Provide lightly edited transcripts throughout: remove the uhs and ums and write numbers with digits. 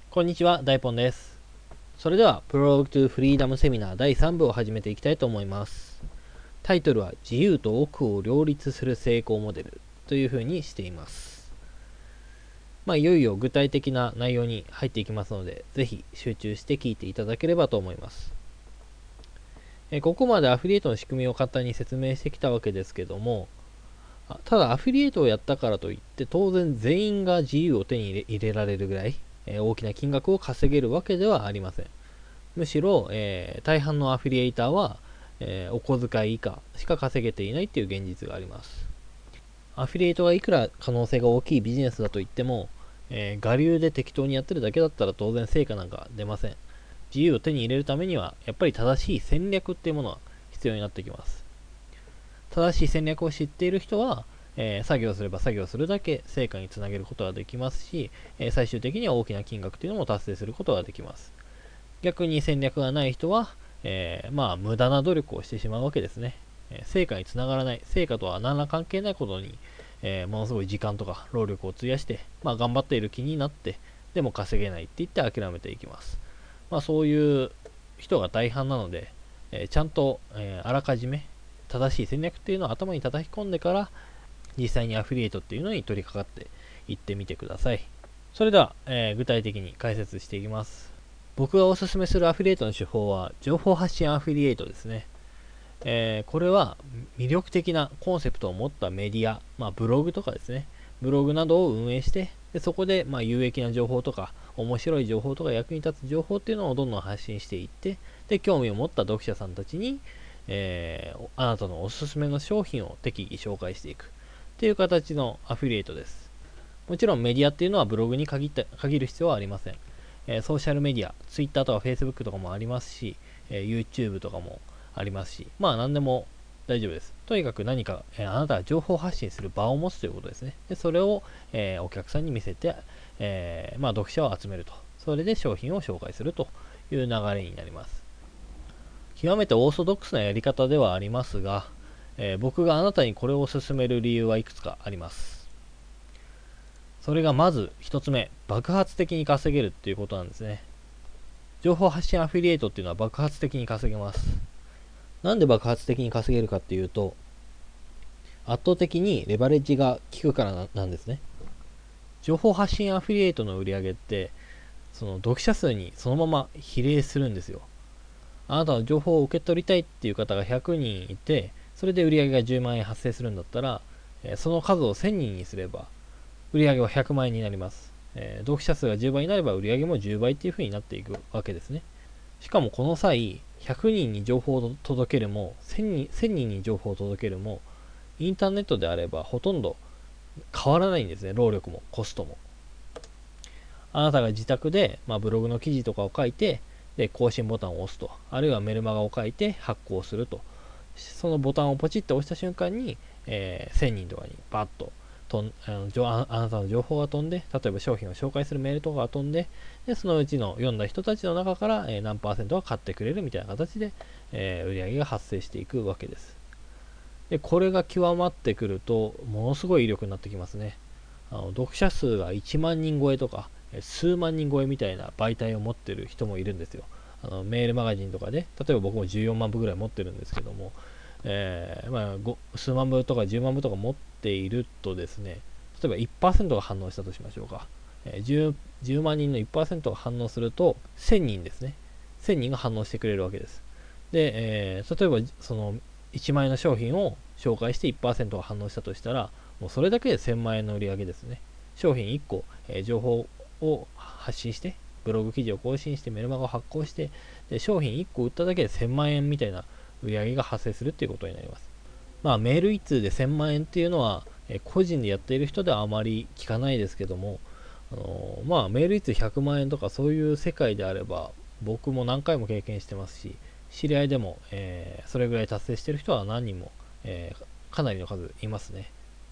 こんにちは、大ポンです。それでは、プロローグトゥフリーダムセミナー第3部を始めていきたいと思います。タイトルは、自由と奥を両立する成功モデルというふうにしています。いよいよ具体的な内容に入っていきますので、ぜひ集中して聞いていただければと思います。ここまでアフィリエイトの仕組みを簡単に説明してきたわけですけども、ただアフィリエイトをやったからといって当然全員が自由を手に入れられるぐらい、大きな金額を稼げるわけではありません。むしろ、大半のアフィリエイターは、お小遣い以下しか稼げていないという現実があります。アフィリエイトがいくら可能性が大きいビジネスだといっても、我流で適当にやってるだけだったら当然成果なんか出ません。自由を手に入れるためにはやっぱり正しい戦略っていうものが必要になってきます。正しい戦略を知っている人は、作業すれば作業するだけ成果につなげることができますし、最終的には大きな金額というのも達成することができます。逆に戦略がない人は、無駄な努力をしてしまうわけですね。成果につながらない、成果とは何ら関係ないことに、ものすごい時間とか労力を費やして、頑張っている気になって、でも稼げないって言って諦めていきます。そういう人が大半なので、ちゃんと、あらかじめ正しい戦略っていうのを頭に叩き込んでから、実際にアフィリエイトっていうのに取り掛かっていってみてください。それでは、具体的に解説していきます。僕がおすすめするアフィリエイトの手法は、情報発信アフィリエイトですね。これは魅力的なコンセプトを持ったメディア、ブログとかですね、ブログなどを運営して、でそこで有益な情報とか、面白い情報とか役に立つ情報っていうのをどんどん発信していって、で、興味を持った読者さんたちに、あなたのおすすめの商品を適宜紹介していくっていう形のアフィリエイトです。もちろんメディアっていうのはブログに限る必要はありません。ソーシャルメディア、Twitter とか Facebook とかもありますし、YouTube とかもありますし、何でも大丈夫です。とにかく何か、あなたが情報発信する場を持つということですね。でそれを、お客さんに見せて、読者を集めると。それで商品を紹介するという流れになります。極めてオーソドックスなやり方ではありますが、僕があなたにこれを勧める理由はいくつかあります。それがまず一つ目、爆発的に稼げるっていうことなんですね。情報発信アフィリエイトっていうのは爆発的に稼げます。なんで爆発的に稼げるかっていうと、圧倒的にレバレッジが効くからなんですね。情報発信アフィリエイトの売り上げって、その読者数にそのまま比例するんですよ。あなたの情報を受け取りたいっていう方が100人いて、それで売り上げが10万円発生するんだったら、その数を1000人にすれば、売上は100万円になります。読者数が10倍になれば売上も10倍っていう風になっていくわけですね。しかもこの際、100人に情報を届けるも、1000人に情報を届けるも、インターネットであればほとんど変わらないんですね。労力もコストも。あなたが自宅で、ブログの記事とかを書いて、で、更新ボタンを押すと。あるいはメルマガを書いて発行すると。そのボタンをポチッと押した瞬間に、1000人とかにバッとあなたの情報が飛んで、例えば商品を紹介するメールとかが飛んで、でそのうちの読んだ人たちの中から、何パーセントが買ってくれるみたいな形で、売り上げが発生していくわけです。で、これが極まってくると、ものすごい威力になってきますね。読者数が1万人超えとか、数万人超えみたいな媒体を持ってる人もいるんですよ。メールマガジンとかで、例えば僕も14万部ぐらい持ってるんですけども、数万部とか10万部とか持っているとですね、例えば1%が反応したとしましょうか。10万人の1%が反応すると、1000人ですね。1000人が反応してくれるわけです。で、例えばその1万円の商品を紹介して1%が反応したとしたら、もうそれだけで1000万円の売り上げですね。商品1個、情報を発信して、ブログ記事を更新して、メルマガを発行して、で商品1個売っただけで1000万円みたいな売り上げが発生するっていうことになります。メール1通で1000万円っていうのは、個人でやっている人ではあまり聞かないですけども、メール1通100万円とかそういう世界であれば、僕も何回も経験してますし、知り合いでも、それぐらい達成している人は何人も、かなりの数いますね。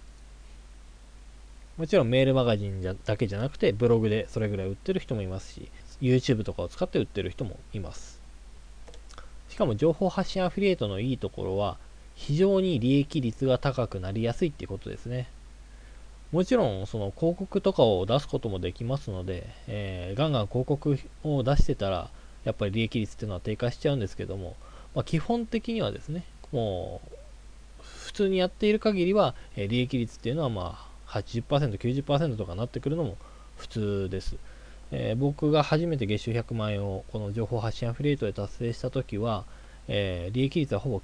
もちろんメールマガジンだけじゃなくて、ブログでそれぐらい売ってる人もいますし、YouTube とかを使って売ってる人もいます。しかも情報発信アフィリエイトのいいところは、非常に利益率が高くなりやすいっていうことですね。 もちろんその広告とかを出すこともできますので、ガンガン広告を出してたらやっぱり利益率っていうのは低下しちゃうんですけども、基本的にはですね、もう普通にやっている限りは、利益率っていうのは80%、90%とかなってくるのも普通です。僕が初めて月収100万円をこの情報発信アフィリエイトで達成した時は、利益率はほぼ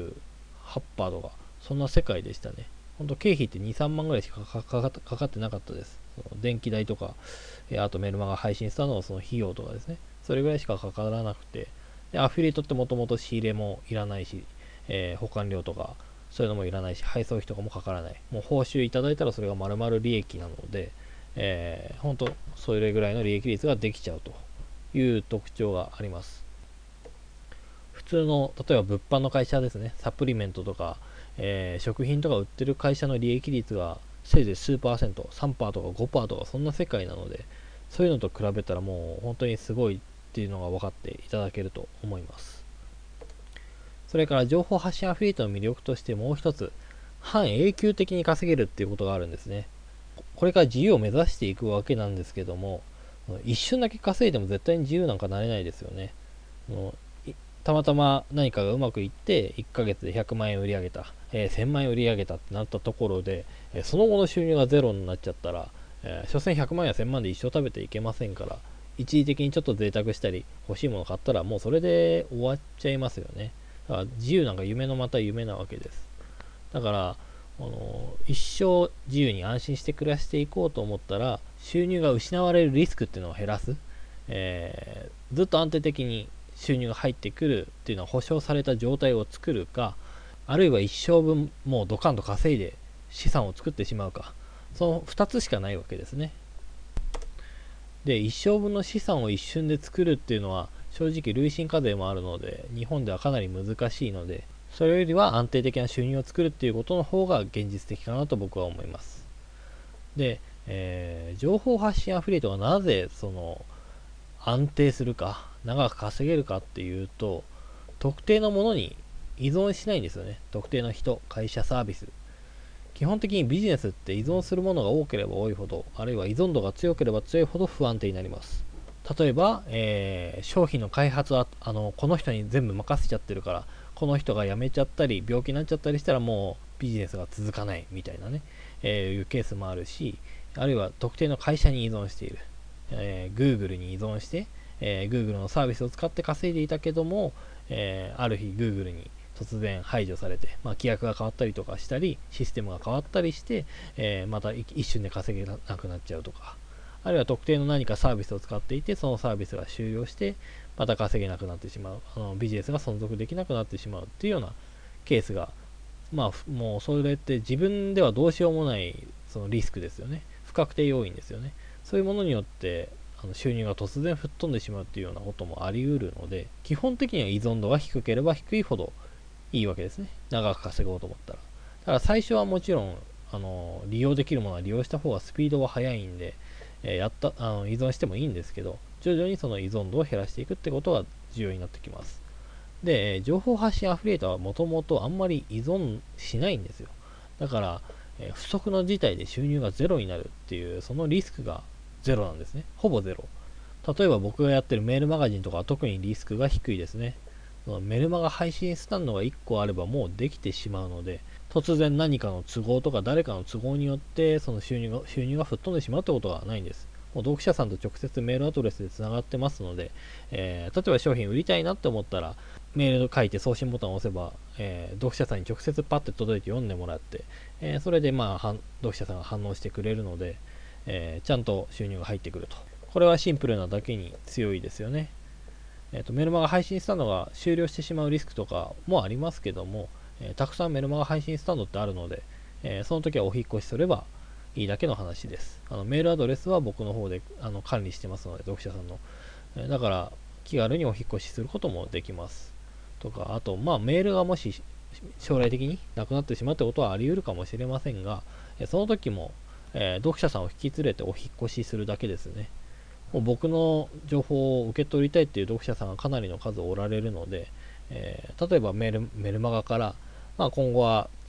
98%とかそんな世界でしたね。本当経費って2、3万ぐらいしかかかってなかったです。その電気代とか、あとメルマガ配信したのその費用とかですね。それぐらいしかかからなくて、でアフィリエイトってもともと仕入れもいらないし、保管料とかそういうのもいらないし、配送費とかもかからない。もう報酬いただいたらそれが丸々利益なので、本当それぐらいの利益率ができちゃうという特徴があります。普通の例えば物販の会社ですね、サプリメントとか、食品とか売ってる会社の利益率がせいぜい数パーセント、3%とか5%とかそんな世界なので、そういうのと比べたらもう本当にすごいっていうのが分かっていただけると思います。それから情報発信アフィリエイトの魅力としてもう一つ、半永久的に稼げるっていうことがあるんですね。これから自由を目指していくわけなんですけども、一瞬だけ稼いでも絶対に自由なんかなれないですよね。たまたま何かがうまくいって1ヶ月で100万円売り上げた、1000万円売り上げたってなったところで、その後の収入がゼロになっちゃったら、所詮100万円や1000万で一生食べていけませんから、一時的にちょっと贅沢したり欲しいもの買ったらもうそれで終わっちゃいますよね。だから自由なんか夢のまた夢なわけです。だから一生自由に安心して暮らしていこうと思ったら、収入が失われるリスクっていうのを減らす、ずっと安定的に収入が入ってくるっていうのは保証された状態を作るか、あるいは一生分もうドカンと稼いで資産を作ってしまうか、その2つしかないわけですね。で、一生分の資産を一瞬で作るっていうのは正直累進課税もあるので日本ではかなり難しいので、それよりは安定的な収入を作るっていうことの方が現実的かなと僕は思います。で、情報発信アフィリエイトがなぜその安定するか長く稼げるかっていうと、特定のものに依存しないんですよね。特定の人、会社、サービス。基本的にビジネスって依存するものが多ければ多いほど、あるいは依存度が強ければ強いほど不安定になります。例えば、商品の開発はこの人に全部任せちゃってるから、この人が辞めちゃったり病気になっちゃったりしたらもうビジネスが続かないみたいなね、いうケースもあるし、あるいは特定の会社に依存している、Google に依存して、Google のサービスを使って稼いでいたけども、ある日 Google に突然排除されて、規約が変わったりとかしたりシステムが変わったりして、また一瞬で稼げなくなっちゃうとか、あるいは特定の何かサービスを使っていてそのサービスが終了してまた稼げなくなってしまう、ビジネスが存続できなくなってしまうっていうようなケースが、もうそれって自分ではどうしようもないそのリスクですよね。不確定要因ですよね。そういうものによって収入が突然吹っ飛んでしまうっていうようなこともあり得るので、基本的には依存度が低ければ低いほどいいわけですね。長く稼ごうと思ったら。だから最初はもちろん利用できるものは利用した方がスピードは速いんで、依存してもいいんですけど、徐々にその依存度を減らしていくってことが重要になってきます。で、情報発信アフィリエイトはもともとあんまり依存しないんですよ。だから、不測の事態で収入がゼロになるっていうそのリスクがゼロなんですね。ほぼゼロ。例えば僕がやってるメールマガジンとかは特にリスクが低いですね。メルマガ配信スタンドが1個あればもうできてしまうので、突然何かの都合とか誰かの都合によってその収入が吹っ飛んでしまうってことがないんです。もう読者さんと直接メールアドレスでつながってますので、例えば商品売りたいなって思ったらメール書いて送信ボタンを押せば、読者さんに直接パッて届いて読んでもらって、それで読者さんが反応してくれるので、ちゃんと収入が入ってくると。これはシンプルなだけに強いですよね。メルマガ配信スタンドが終了してしまうリスクとかもありますけども、たくさんメルマガ配信スタンドってあるので、その時はお引っ越しすればいいだけの話です。メールアドレスは僕の方で管理してますので、読者さんの。だから気軽にお引っ越しすることもできます。とか、あと、メールがもし将来的になくなってしまうってことはあり得るかもしれませんが、その時も、読者さんを引き連れてお引っ越しするだけですね。もう僕の情報を受け取りたいっていう読者さんがかなりの数おられるので、例えばメルマガから、今後は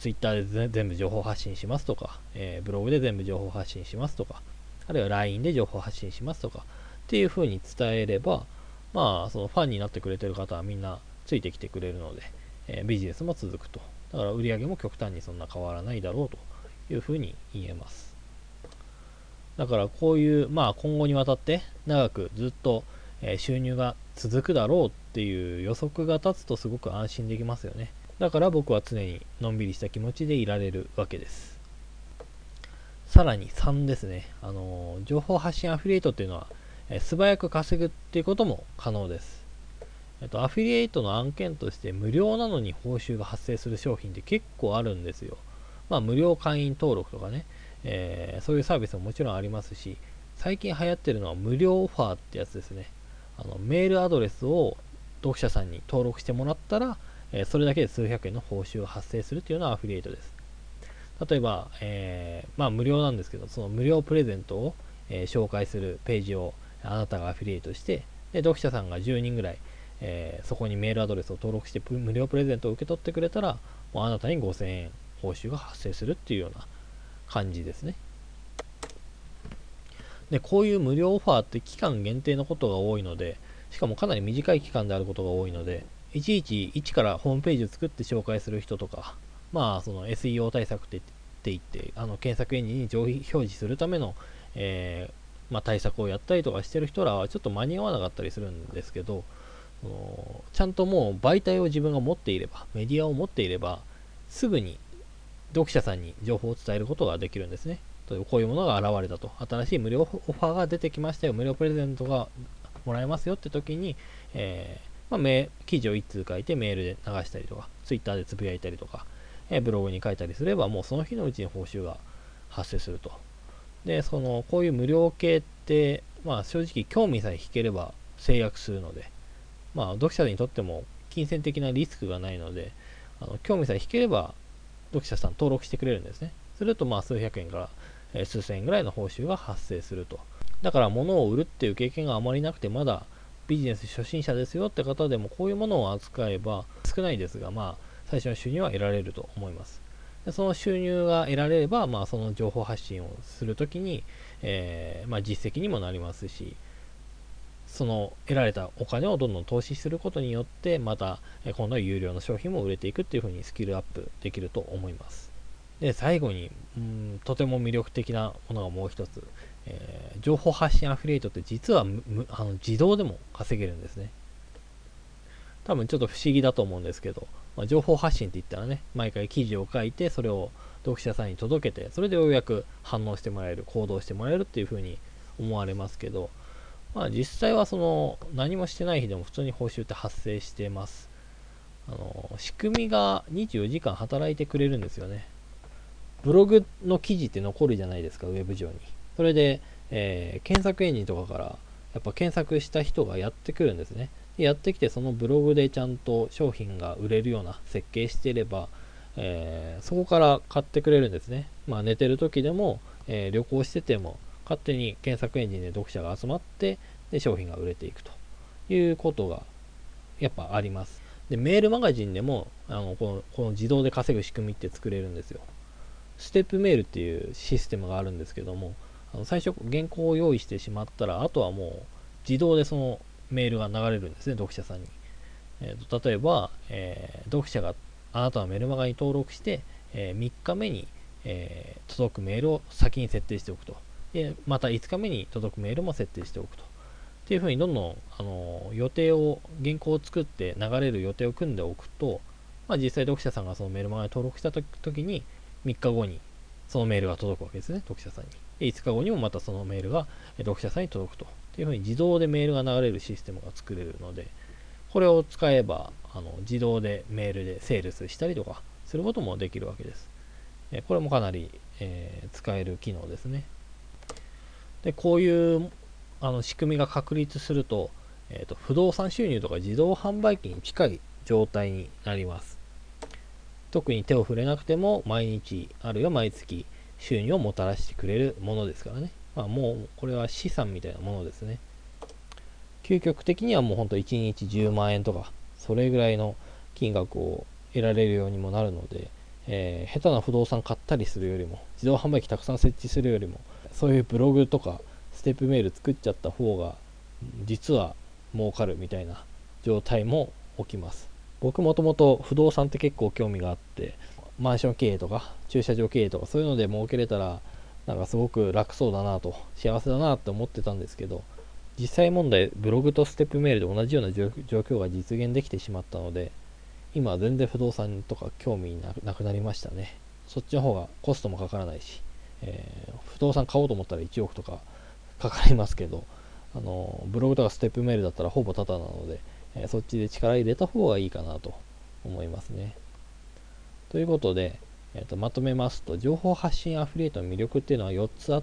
Twitter で全部情報発信しますとか、ブログで全部情報発信しますとか、あるいは LINE で情報発信しますとかっていう風に伝えれば、そのファンになってくれてる方はみんなついてきてくれるので、ビジネスも続くと。だから売り上げも極端にそんな変わらないだろうという風に言えます。だからこういう、今後にわたって長くずっと収入が続くだろうっていう予測が立つとすごく安心できますよね。だから僕は常にのんびりした気持ちでいられるわけです。さらに3ですね。情報発信アフィリエイトっていうのは、素早く稼ぐっていうことも可能です。アフィリエイトの案件として無料なのに報酬が発生する商品って結構あるんですよ。無料会員登録とかね、そういうサービスももちろんありますし、最近流行ってるのは無料オファーってやつですね。メールアドレスを読者さんに登録してもらったら、それだけで数百円の報酬が発生するというのはアフィリエイトです。例えば、無料なんですけど、その無料プレゼントを、紹介するページをあなたがアフィリエイトして、で読者さんが10人ぐらい、そこにメールアドレスを登録して無料プレゼントを受け取ってくれたら、もうあなたに5000円報酬が発生するっていうような感じですね。で、こういう無料オファーって期間限定のことが多いので、しかもかなり短い期間であることが多いので、いちいち一からホームページを作って紹介する人とか、その SEO 対策って言って、検索エンジンに上位表示するための、対策をやったりとかしてる人らはちょっと間に合わなかったりするんですけど、ちゃんともう媒体を自分が持っていれば、メディアを持っていれば、すぐに読者さんに情報を伝えることができるんですね。こういうものが現れたと。新しい無料オファーが出てきましたよ。無料プレゼントがもらえますよって時に、記事を1通書いてメールで流したりとか、ツイッターでつぶやいたりとか、ブログに書いたりすれば、もうその日のうちに報酬が発生すると。で、こういう無料系って、正直興味さえ引ければ制約するので、読者にとっても金銭的なリスクがないので、興味さえ引ければ読者さん登録してくれるんですね。すると数百円から数千円ぐらいの報酬が発生すると。だから物を売るっていう経験があまりなくて、まだビジネス初心者ですよって方でもこういうものを扱えば少ないですが、最初の収入は得られると思います。でその収入が得られれば、その情報発信をするときに、実績にもなりますし、その得られたお金をどんどん投資することによって、また今度は有料の商品も売れていくっていう風にスキルアップできると思います。で、最後に、とても魅力的なものがもう一つ、情報発信アフィリエイトって実は自動でも稼げるんですね。多分ちょっと不思議だと思うんですけど、情報発信って言ったらね、毎回記事を書いて、それを読者さんに届けて、それでようやく反応してもらえる、行動してもらえるっていう風に思われますけど、実際は何もしてない日でも普通に報酬って発生してます。仕組みが24時間働いてくれるんですよね。ブログの記事って残るじゃないですか、ウェブ上に。それで、検索エンジンとかからやっぱ検索した人がやってくるんですね。でやってきてそのブログでちゃんと商品が売れるような設計していれば、そこから買ってくれるんですね。寝てる時でも、旅行してても勝手に検索エンジンで読者が集まってで商品が売れていくということがやっぱあります。でメールマガジンでもこの自動で稼ぐ仕組みって作れるんですよ。ステップメールっていうシステムがあるんですけども、最初原稿を用意してしまったら、あとはもう自動でそのメールが流れるんですね、読者さんに。例えば、読者があなたのメルマガに登録して、3日目に、届くメールを先に設定しておくと。で、また5日目に届くメールも設定しておくと。っていうふうにどんどん、予定を、原稿を作って流れる予定を組んでおくと、実際読者さんがそのメルマガに登録した時に、3日後にそのメールが届くわけですね、読者さんに。で、5日後にもまたそのメールが読者さんに届くと。っていうふうに自動でメールが流れるシステムが作れるので、これを使えば自動でメールでセールスしたりとかすることもできるわけです。これもかなり、使える機能ですね。で、こういう仕組みが確立すると、不動産収入とか自動販売機に近い状態になります。特に手を触れなくても毎日あるいは毎月収入をもたらしてくれるものですからね。もうこれは資産みたいなものですね。究極的にはもうほんと1日10万円とかそれぐらいの金額を得られるようにもなるので、 下手な不動産買ったりするよりも、自動販売機たくさん設置するよりも、そういうブログとかステップメール作っちゃった方が実は儲かるみたいな状態も起きます。僕もともと不動産って結構興味があって、マンション経営とか駐車場経営とかそういうので儲けれたらなんかすごく楽そうだなと、幸せだなって思ってたんですけど、実際問題ブログとステップメールで同じような状況が実現できてしまったので、今は全然不動産とか興味なくなりましたね。そっちの方がコストもかからないし、不動産買おうと思ったら1億とかかかりますけど、ブログとかステップメールだったらほぼタダなので、そっちで力入れた方がいいかなと思いますね。ということで、まとめますと、情報発信アフィリエイトの魅力っていうのは4つあって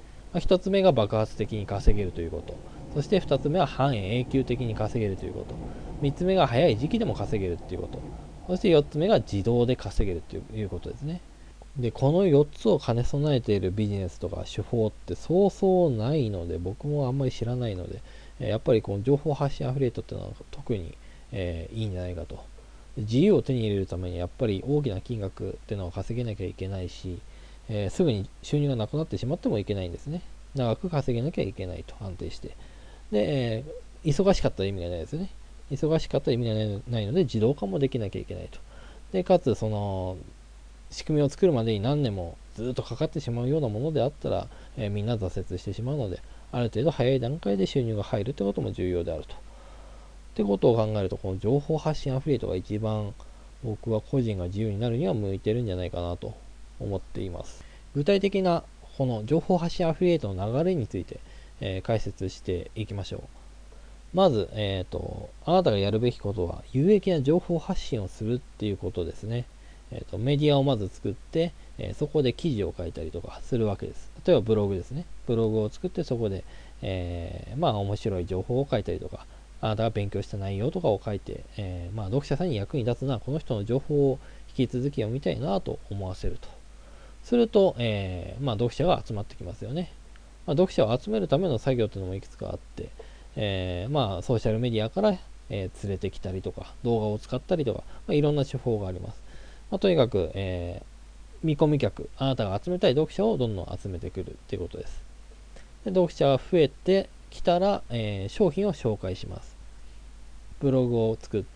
、1つ目が爆発的に稼げるということ、そして2つ目は半永久的に稼げるということ、3つ目が早い時期でも稼げるということ、そして4つ目が自動で稼げるということですね。で、この4つを兼ね備えているビジネスとか手法ってそうそうないので、僕もあんまり知らないので、やっぱりこの情報発信アフィリエイトっていうのは特に、いいんじゃないかと。自由を手に入れるためにやっぱり大きな金額っていうのを稼げなきゃいけないし、すぐに収入がなくなってしまってもいけないんですね。長く稼げなきゃいけないと、安定して。で、忙しかったら意味がないですよね。忙しかったら意味がないので、自動化もできなきゃいけないと。で、かつ、その、仕組みを作るまでに何年もずっとかかってしまうようなものであったら、みんな挫折してしまうので、ある程度早い段階で収入が入るということも重要であると。ってことを考えると、この情報発信アフィリエイトが一番僕は個人が自由になるには向いてるんじゃないかなと思っています。具体的なこの情報発信アフィリエイトの流れについて、解説していきましょう。まず、あなたがやるべきことは有益な情報発信をするっていうことですね。メディアをまず作って、そこで記事を書いたりとかするわけです。例えばブログですね。ブログを作ってそこで、面白い情報を書いたりとか、あなたが勉強した内容とかを書いて、読者さんに役に立つな、この人の情報を引き続き読みたいなと思わせると。すると、読者が集まってきますよね。読者を集めるための作業というのもいくつかあって、ソーシャルメディアから、連れてきたりとか、動画を使ったりとか、いろんな手法があります。とにかく、見込み客、あなたが集めたい読者をどんどん集めてくるということです。で、読者が増えてきたら、商品を紹介します。ブログを作って、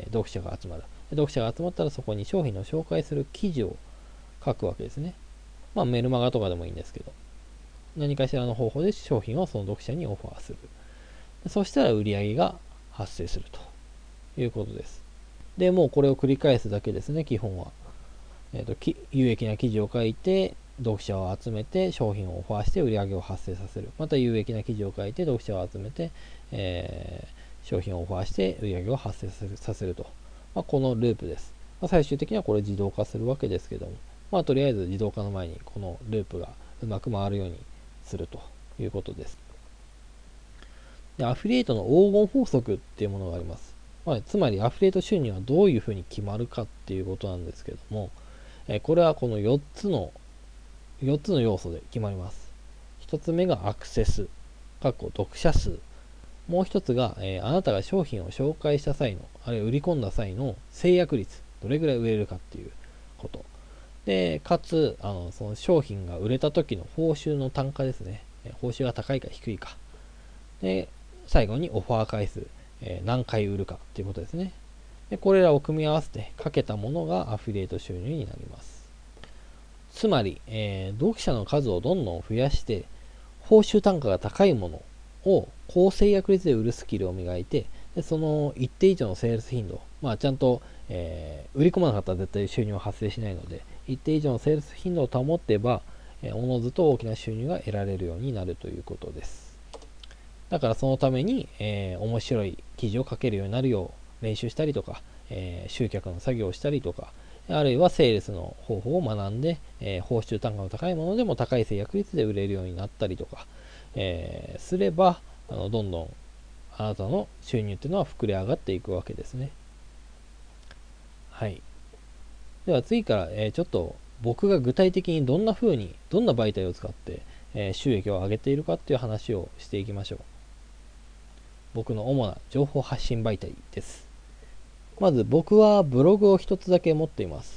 読者が集まる。読者が集まったらそこに商品の紹介する記事を書くわけですね。メルマガとかでもいいんですけど、何かしらの方法で商品をその読者にオファーする。そしたら売り上げが発生するということです。で、もうこれを繰り返すだけですね、基本は。有益な記事を書いて、読者を集めて、商品をオファーして売り上げを発生させる。また有益な記事を書いて、読者を集めて、商品をオファーして売り上げを発生させると。このループです。最終的にはこれ自動化するわけですけども、とりあえず自動化の前にこのループがうまく回るようにするということです。で、アフィリエイトの黄金法則っていうものがあります。つまりアフィリエイト収入はどういうふうに決まるかっていうことなんですけども、これはこの4つの要素で決まります。1つ目がアクセス、読者数。もう1つが、あなたが商品を紹介した際の、あるいは売り込んだ際の制約率、どれぐらい売れるかっていうこと。で、かつ、その商品が売れた時の報酬の単価ですね。報酬が高いか低いか。で、最後にオファー回数、何回売るかっていうことですね。で、これらを組み合わせてかけたものがアフィリエイト収入になります。つまり、読者の数をどんどん増やして、報酬単価が高いものを高制約率で売るスキルを磨いて、でその一定以上のセールス頻度、ちゃんと、売り込まなかったら絶対収入は発生しないので、一定以上のセールス頻度を保ってば、おのずと大きな収入が得られるようになるということです。だからそのために、面白い記事を書けるようになるよう練習したりとか、集客の作業をしたりとか、あるいはセールスの方法を学んで、報酬単価の高いものでも高い制約率で売れるようになったりとか、すればどんどんあなたの収入っていうのは膨れ上がっていくわけですね。はい。では次から、ちょっと僕が具体的にどんな媒体を使って、収益を上げているかっていう話をしていきましょう。僕の主な情報発信媒体です。まず僕はブログを一つだけ持っています。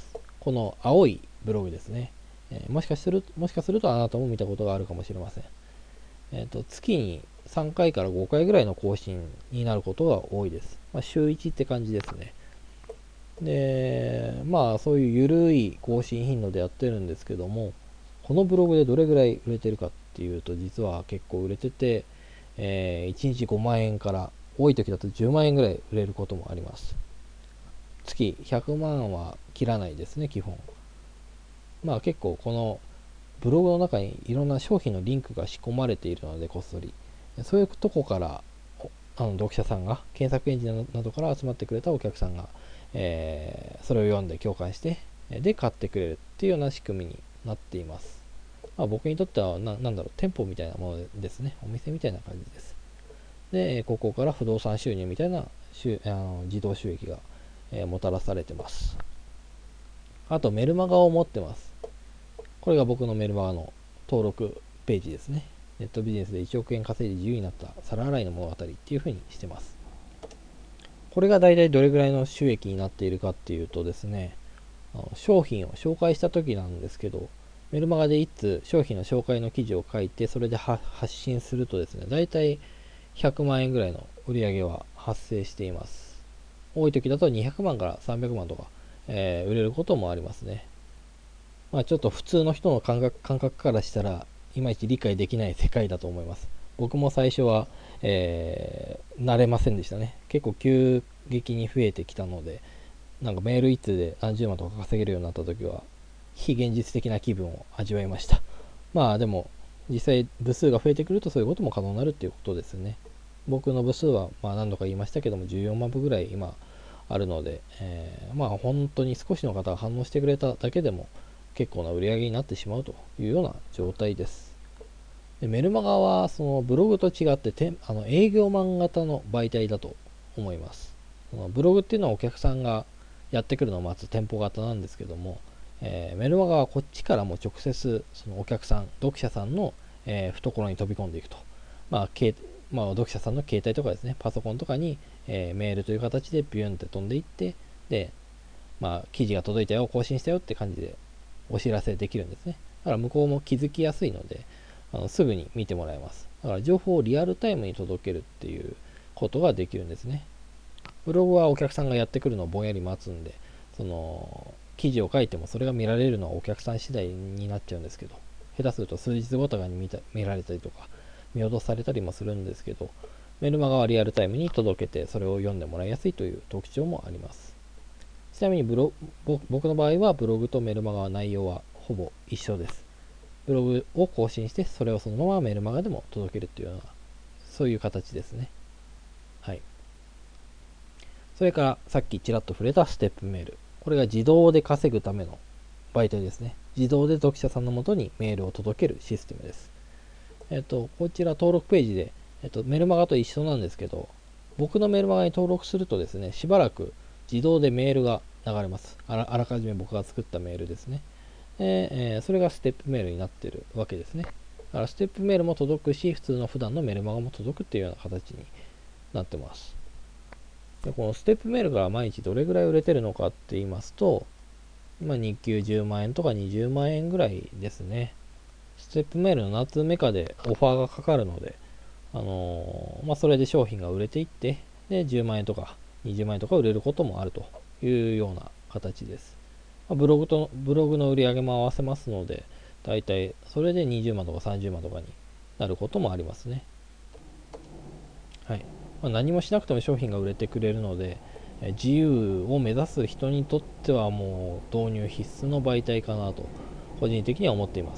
この青いブログですね。もしかするとあなたも見たことがあるかもしれません。月に3回から5回ぐらいの更新になることが多いです。週1って感じですね。で、そういう緩い更新頻度でやってるんですけども、このブログでどれぐらい売れてるかっていうと、実は結構売れてて、1日5万円から多い時だと10万円ぐらい売れることもあります。月100万は切らないですね、基本。結構このブログの中にいろんな商品のリンクが仕込まれているので、こっそりそういうとこから読者さんが、検索エンジンなどから集まってくれたお客さんが、それを読んで共感してで買ってくれるっていうような仕組みになっています。僕にとっては店舗みたいなものですね。お店みたいな感じです。でここから不動産収入みたいな自動収益が、もたらされてます。あとメルマガを持ってます。これが僕のメルマガの登録ページですね。ネットビジネスで1億円稼いで自由になった皿洗いの物語っていう風にしてます。これが大体どれぐらいの収益になっているかっていうとですね、商品を紹介した時なんですけど、メルマガでいつ商品の紹介の記事を書いてそれで発信するとですね、大体100万円ぐらいの売り上げは発生しています。多い時だと200万から300万とか、売れることもありますね。ちょっと普通の人の感覚からしたらいまいち理解できない世界だと思います。僕も最初は、慣れませんでしたね。結構急激に増えてきたので、なんかメール一通で何十万とか稼げるようになった時は非現実的な気分を味わいました。でも実際部数が増えてくるとそういうことも可能になるっていうことですね。僕の部数は何度か言いましたけども14万部ぐらい今あるので、本当に少しの方が反応してくれただけでも結構な売り上げになってしまうというような状態です。でメルマガはそのブログと違って営業マン型の媒体だと思います。そのブログっていうのはお客さんがやってくるのを待つ店舗型なんですけども、メルマガはこっちからも直接そのお客さん読者さんの、懐に飛び込んでいくと、読者さんの携帯とかですね、パソコンとかに、メールという形でビューンって飛んでいって、で記事が届いたよ、更新したよって感じでお知らせできるんですね。だから向こうも気づきやすいのですぐに見てもらえます。だから情報をリアルタイムに届けるっていうことができるんですね。ブログはお客さんがやってくるのをぼんやり待つんで、その記事を書いてもそれが見られるのはお客さん次第になっちゃうんですけど、下手すると数日後とかに見られたりとか見落とされたりもするんですけど、メルマガはリアルタイムに届けてそれを読んでもらいやすいという特徴もあります。ちなみに僕の場合はブログとメルマガは内容はほぼ一緒です。ブログを更新してそれをそのままメルマガでも届けるというようなそういう形ですね。はい。それからさっきちらっと触れたステップメール。これが自動で稼ぐための媒体ですね。自動で読者さんのもとにメールを届けるシステムです。こちら登録ページで、メルマガと一緒なんですけど、僕のメルマガに登録するとですね、しばらく自動でメールが流れます。あらかじめ僕が作ったメールですね。それがステップメールになっているわけですね。だからステップメールも届くし、普段のメルマガも届くっていうような形になってます。でこのステップメールが毎日どれぐらい売れてるのかって言いますと、日給10万円とか20万円ぐらいですね。ステップメールの夏メカでオファーがかかるので、それで商品が売れていって、で、10万円とか20万円とか売れることもあるというような形です。ブログの売り上げも合わせますので、だいたいそれで20万とか30万とかになることもありますね。はい。何もしなくても商品が売れてくれるので、自由を目指す人にとってはもう導入必須の媒体かなと個人的には思っています。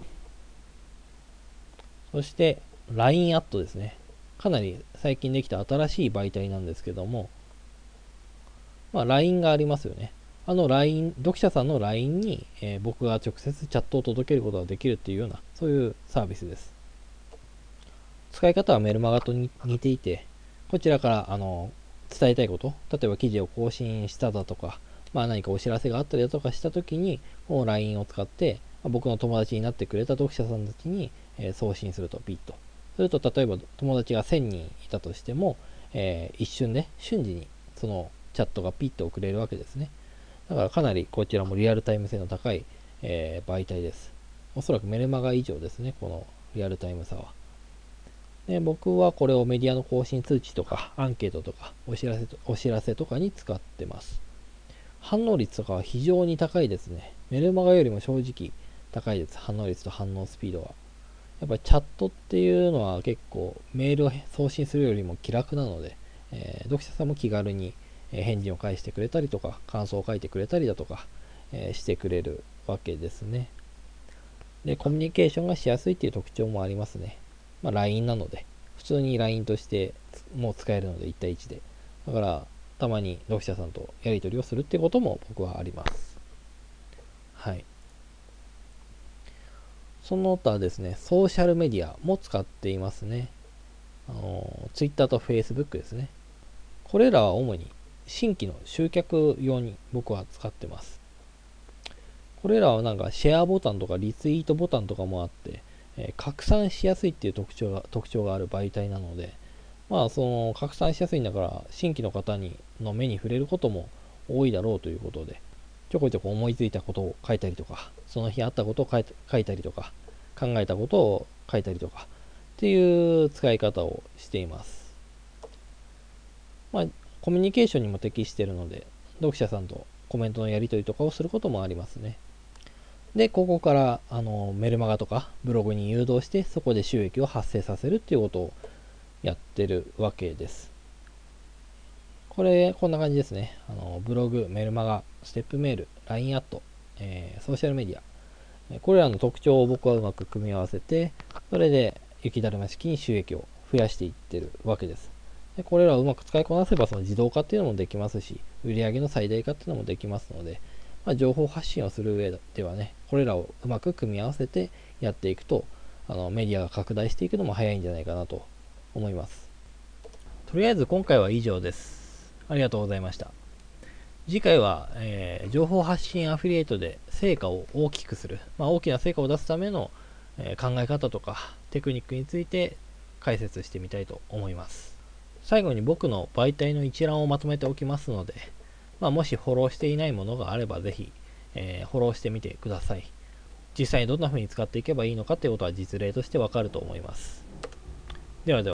そして LINE アットですね。かなり最近できた新しい媒体なんですけども、LINE がありますよね。LINE、読者さんの LINE に、僕が直接チャットを届けることができるっていうような、そういうサービスです。使い方はメルマガと似ていて、こちらから伝えたいこと、例えば記事を更新しただとか、何かお知らせがあったりだとかしたときに、この LINE を使って、僕の友達になってくれた読者さんたちに、送信すると、ピッと。すると、例えば友達が1000人いたとしても、一瞬で、瞬時にそのチャットがピッと送れるわけですね。 だからかなりこちらもリアルタイム性の高い、媒体です。おそらくメルマガ以上ですね、このリアルタイムさは。で、僕はこれをメディアの更新通知とかアンケートとかお知らせとかに使ってます。反応率とかは非常に高いですね。メルマガよりも正直高いです。反応率と反応スピードは。やっぱりチャットっていうのは結構メールを送信するよりも気楽なので、読者さんも気軽に返事を返してくれたりとか、感想を書いてくれたりだとか、してくれるわけですね。で、コミュニケーションがしやすいっていう特徴もありますね。まあ、LINE なので、普通に LINE としてもう使えるので1対1で。だから、たまに読者さんとやり取りをするっていうことも僕はあります。はい。その他ですね、ソーシャルメディアも使っていますね。Twitter と Facebook ですね。これらは主に新規の集客用に僕は使ってます。これらはなんかシェアボタンとかリツイートボタンとかもあって、拡散しやすいっていう特徴がある媒体なので、まあその拡散しやすいんだから新規の方の目に触れることも多いだろうということで、ちょこちょこ思いついたことを書いたりとか、その日あったことを書いたりとか、考えたことを書いたりとかっていう使い方をしています。まあコミュニケーションにも適しているので、読者さんとコメントのやり取りとかをすることもありますね。で、ここからメルマガとかブログに誘導して、そこで収益を発生させるっていうことをやってるわけです。こんな感じですね。ブログ、メルマガ、ステップメール、LINE アット、ソーシャルメディア。これらの特徴を僕はうまく組み合わせて、それで雪だるま式に収益を増やしていってるわけです。でこれらをうまく使いこなせば、その自動化っていうのもできますし、売上の最大化っていうのもできますので、まあ、情報発信をする上ではね、これらをうまく組み合わせてやっていくと、メディアが拡大していくのも早いんじゃないかなと思います。とりあえず今回は以上です。ありがとうございました。次回は、情報発信アフィリエイトで成果を大きくする、まあ、大きな成果を出すための、考え方とかテクニックについて解説してみたいと思います。最後に僕の媒体の一覧をまとめておきますので、まあ、もしフォローしていないものがあればぜひ、フォローしてみてください。実際にどんな風に使っていけばいいのかということは実例としてわかると思います。ではでは。